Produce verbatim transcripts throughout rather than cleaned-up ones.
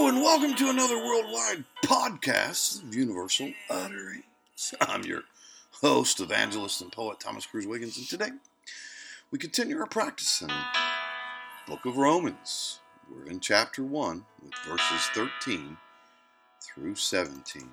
and welcome to another worldwide podcast of Universal Utterings. I'm your host, evangelist, and poet Thomas Cruz Wiggins, and today we continue our practice in the book of Romans. We're in chapter one with verses thirteen through seventeen.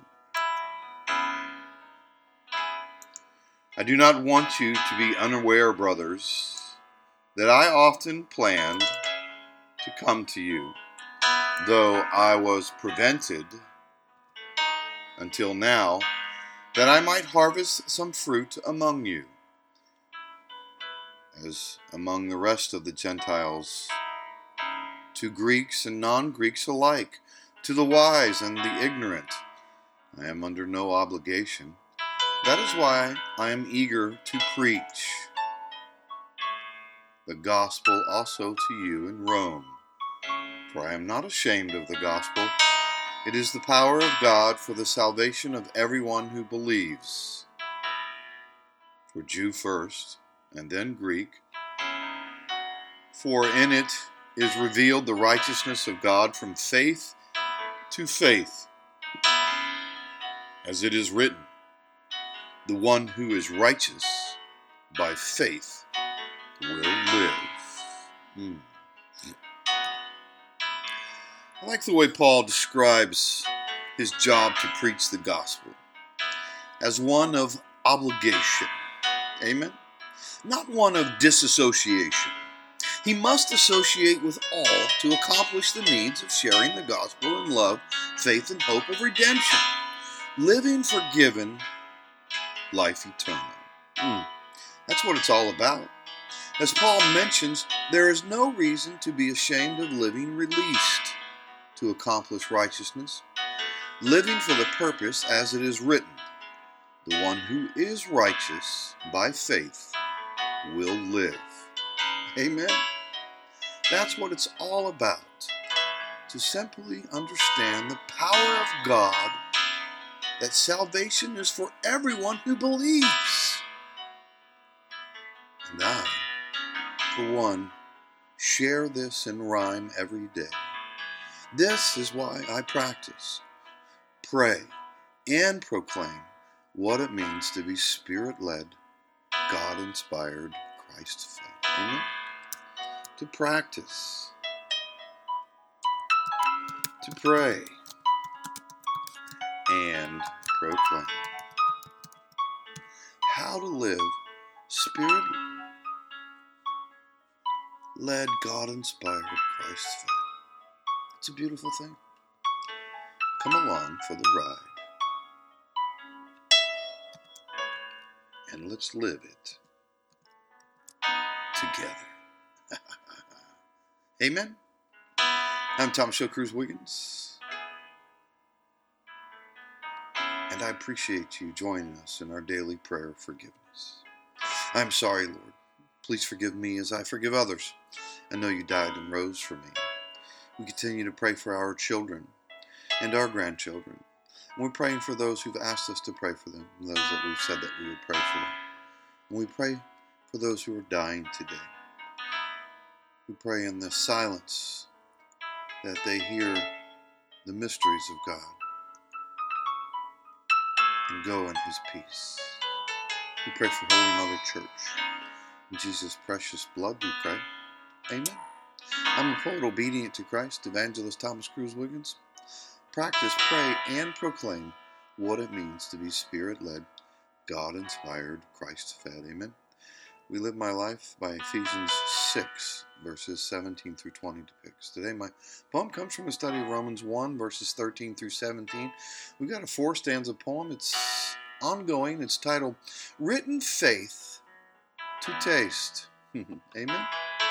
I do not want you to be unaware, brothers, that I often planned to come to you, though I was prevented until now, that I might harvest some fruit among you, as among the rest of the Gentiles, to Greeks and non-Greeks alike, to the wise and the ignorant. I am under no obligation. That is why I am eager to preach the gospel also to you in Rome. For I am not ashamed of the gospel. It is the power of God for the salvation of everyone who believes, for Jew first, and then Greek. For in it is revealed the righteousness of God from faith to faith. As it is written, the one who is righteous by faith will live. Mm. I like the way Paul describes his job to preach the gospel as one of obligation. Amen? Not one of disassociation. He must associate with all to accomplish the needs of sharing the gospel in love, faith, and hope of redemption. Living forgiven, life eternal. Mm. That's what it's all about. As Paul mentions, there is no reason to be ashamed of living released to accomplish righteousness, living for the purpose as it is written, the one who is righteous by faith will live. Amen? That's what it's all about, to simply understand the power of God, that salvation is for everyone who believes. And I, for one, share this in rhyme every day. This is why I practice, pray, and proclaim what it means to be Spirit-led, God-inspired, Christ-fed. Amen? To practice, to pray, and proclaim how to live Spirit-led, God-inspired, Christ-fed. It's a beautiful thing. Come along for the ride, and let's live it together. Amen? I'm Thomas Cruz Wiggins, and I appreciate you joining us in our daily prayer of forgiveness. I'm sorry, Lord. Please forgive me as I forgive others. I know you died and rose for me. We continue to pray for our children and our grandchildren. And we're praying for those who've asked us to pray for them, and those that we've said that we would pray for them. And we pray for those who are dying today. We pray in the silence that they hear the mysteries of God and go in His peace. We pray for Holy Mother Church. In Jesus' precious blood we pray. Amen. I'm a poet obedient to Christ, evangelist Thomas Cruz Wiggins. Practice, pray, and proclaim what it means to be Spirit-led, God-inspired, Christ-fed. Amen. We live my life by Ephesians six, verses seventeen through twenty depicts. Today my poem comes from a study of Romans one, verses thirteen through seventeen. We've got a four-stanza poem. It's ongoing. It's titled, Written Faith to Taste. Amen.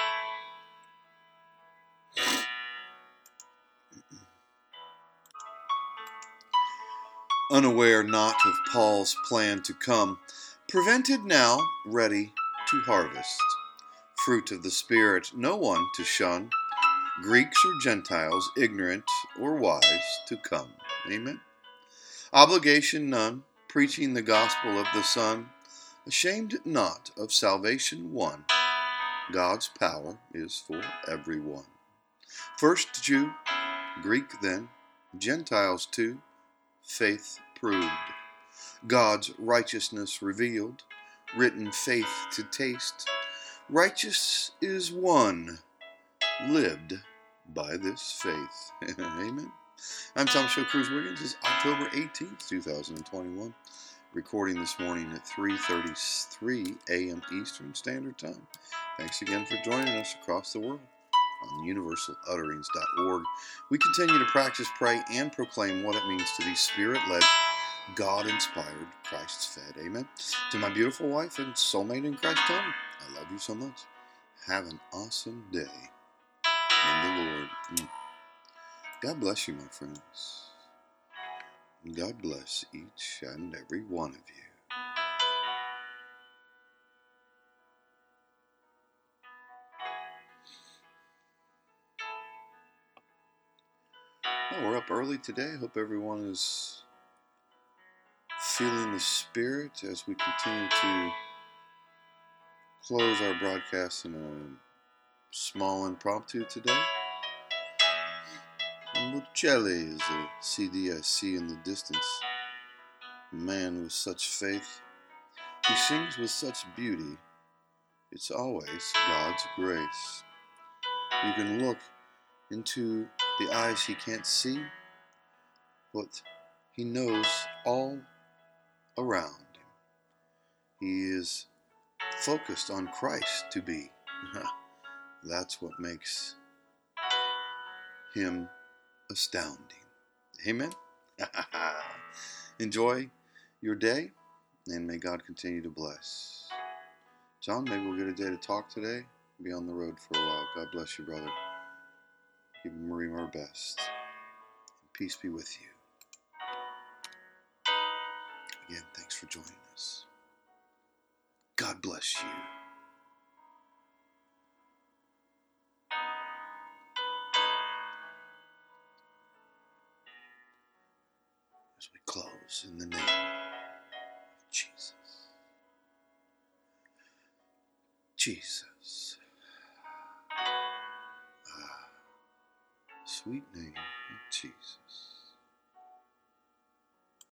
Unaware not of Paul's plan to come, prevented now, ready to harvest. Fruit of the Spirit, no one to shun, Greeks or Gentiles, ignorant or wise, to come. Amen. Obligation none, preaching the gospel of the Son, ashamed not of salvation won. God's power is for everyone. First Jew, Greek then, Gentiles too, faith proved. God's righteousness revealed, written faith to taste. Righteous is one, lived by this faith. Amen. I'm Thomas Show Cruz Wiggins. It's October eighteenth, two thousand twenty-one. Recording this morning at three thirty-three a.m. Eastern Standard Time. Thanks again for joining us across the world on universal utterings dot org. We continue to practice, pray, and proclaim what it means to be Spirit-led, God-inspired, Christ-fed. Amen. To my beautiful wife and soulmate in Christ, Tony, I love you so much. Have an awesome day in the Lord. Mm. God bless you, my friends. God bless each and every one of you. Well, we're up early today. Hope everyone is feeling the Spirit as we continue to close our broadcast in a small impromptu today. Bocelli is a C D I see in the distance. A man with such faith. He sings with such beauty. It's always God's grace. You can look into the eyes he can't see, but he knows all around him. He is focused on Christ to be. That's what makes him astounding. Amen? Enjoy your day, and may God continue to bless. John, maybe we'll get a day to talk today. Be on the road for a while. God bless you, brother. Give Marie our best. Peace be with you. Again, thanks for joining us. God bless you. As we close in the name of Jesus. Jesus. Ah, sweet name of Jesus.